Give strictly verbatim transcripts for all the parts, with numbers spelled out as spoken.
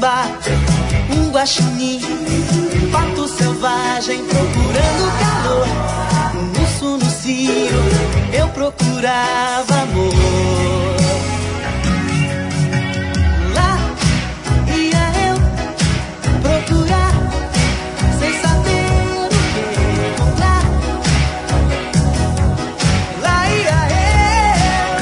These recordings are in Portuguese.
gambá, um guaxinim, um pato selvagem procurando calor. Um urso no cio, eu procurava amor. Lá ia eu procurar, sem saber o que encontrar. Lá ia eu,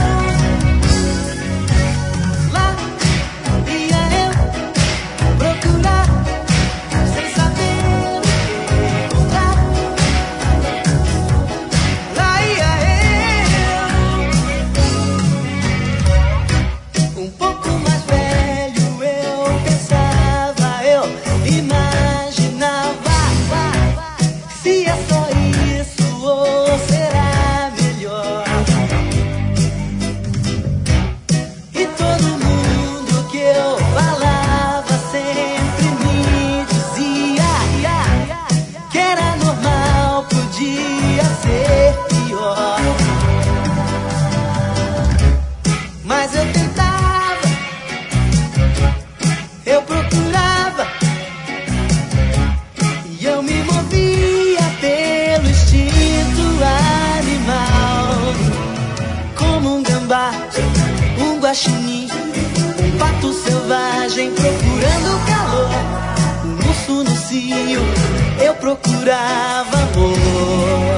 lá ia eu procurar, sem saber o que encontrar. Lá ia eu, um pouco mais velho eu pensava, eu imaginava se é só isso ou será melhor. E todo mundo que eu falava sempre me dizia que era normal, podia ser pior. Mas eu tentava, eu procurava, e eu me movia pelo instinto animal. Como um gambá, um guaxinim, um pato selvagem procurando calor. Um urso no cio, eu procurava amor.